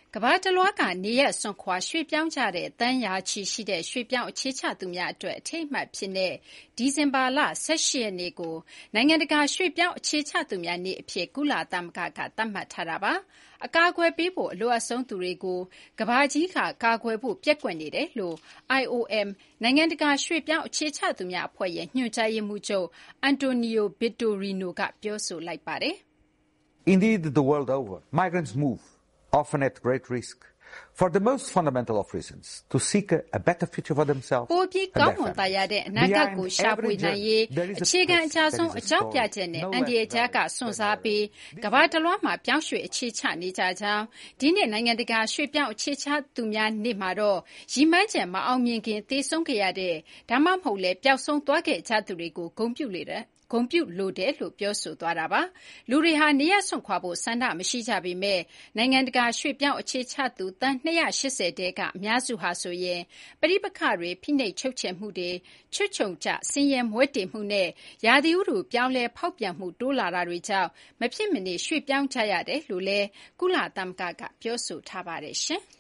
ကမ္ဘာတလွှားကနေရပ်စွန့်ခွာရွှေ့ပြောင်းကြတဲ့သန်းရာချီရှိတဲ့ရွှေ့ပြောင်းအခြေချသူများအတွက်အထိမ်းအမှတ်အဖြစ်ဒီဇင်ဘာလ18ရက်နေ့ကိုနိုင်ငံတကာရွှေ့ပြောင်းအခြေချသူများနေ့အဖြစ်ကုလသမဂ္ဂကသတ်မှတ်ထားတာပါ။အကာအကွယ်ပေးဖို့အလိုအပ်ဆုံးသူတွေကိုကမ္ဘာကြီးကကာကွယ်ဖို့ပျက်ကွက်နေတယ်လို့ IOM နိုင်ငံတကာရွှေ့ပြောင်းအခြေချသူများအဖွဲ့ရဲ့ညွှန်ကြားရေးမှူးချုပ် Antonio Vitorino ကပြောဆိုလိုက်ပါတယ်။ Indeed, the world over, migrants move, often at great risk, for the most fundamental of reasons, to seek a better future for themselves and their families. ပိုပြီးကောင်းမွန်သာယာတဲ့အနာဂတ်ကိုရှာဖွေနိုင်ရေးအခြေခံအကြဆုံးအကြောင်းပြချက်နဲ့အန်ဒီရဲ့ကြားကစွန့်စားပြီးကမ္ဘာတလွှားမှာပြောင်းရွှေ့အခြေချနေကြကြောင်းဒီနှစ်နိုင်ငံတကာရွှေ့ပြောင်းအခြေချသူများနေ့မှာတော့ရည်မှန်းချက်မအောင်မြင်ခင်သေဆုံးခဲ့ရတဲ့ဒါမှမဟုတ်လည်းပျောက်ဆုံးသွားခဲ့ကြသူတွေကိုဂုဏ်ပြုလိုတယ်လို့ပြောဆိုသွားတာပါ။လူတွေဟာနေရပ်စွန့်ခွာဖို့ဆန္ဒမရှိကြပေမဲ့နိုင်ငံတကာရွှေ့ပြောင်းအခြေချသူသန်း280တဲကအများစုဟာဆိုရင်ပဋိပက္ခတွေဖိနှိပ်ချုပ်ချယ်မှုတွေချွတ်ချုံကျဆင်းရဲမွဲတေမှုနဲ့ရာသီဥတုပြောင်းလဲဖောက်ပြန်မှုတိုးလာတာတွေကြောင့်မဖြစ်မနေရွှေ့ပြောင်းကြရတယ်လို့လည်းကုလသမဂ္ဂကပြောဆိုထားပါတယ်ရှင်။